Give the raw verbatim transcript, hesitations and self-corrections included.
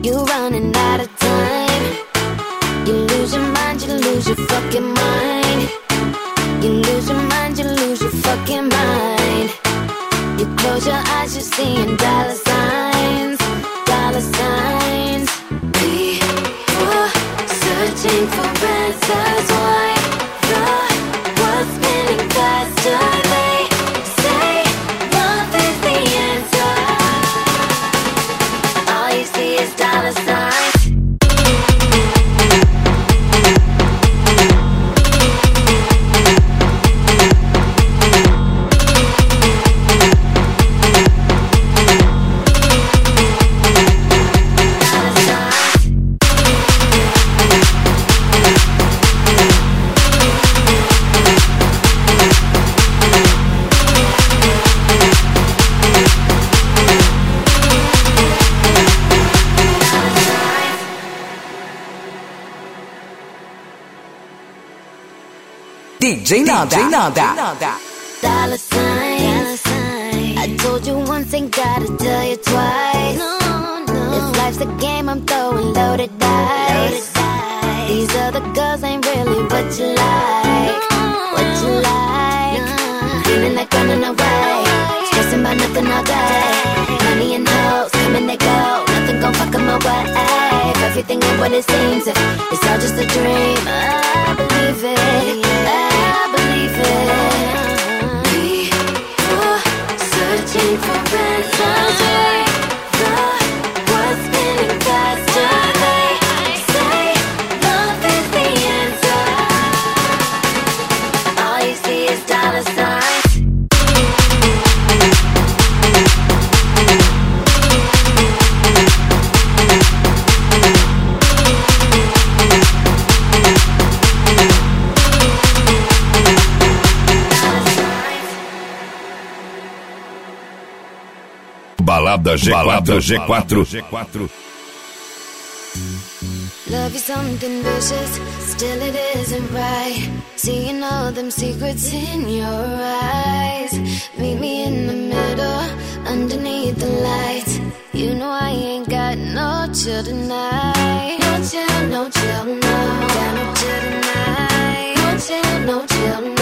You're running out of time. You lose your mind, you lose your fucking mind. You lose your mind, you lose your fucking mind. You close your eyes, you're seeing dollar signs, dollar signs. We were searching for answers. Why the world's spinning faster? They say love is the answer. All you see is dollar signs. D J Nada, Nada. Dollar signs. I told you once, ain't gotta tell you twice. No, no. This life's a game, I'm throwing loaded dice. Loaded dice. These other girls ain't really what you like. No. What you like. No. Feeling like running away. Stressing about nothing all day. Money and hoes, come and they go. Nothing gon' fuck 'em away. Everything ain't what it seems. It's all just a dream. I believe it. I believe it. We were searching for answers. The world's spinning faster. They say love is the answer. All you see is dollar signs. Balada G quatro, G quatro, G quatro. Love you something vicious, still it isn't right. Seeing all them secrets in your eyes. Meet me in the middle, underneath the lights. You know I ain't got no chill tonight. No chill, no chill, no. Got no chill tonight. No chill, no chill, no.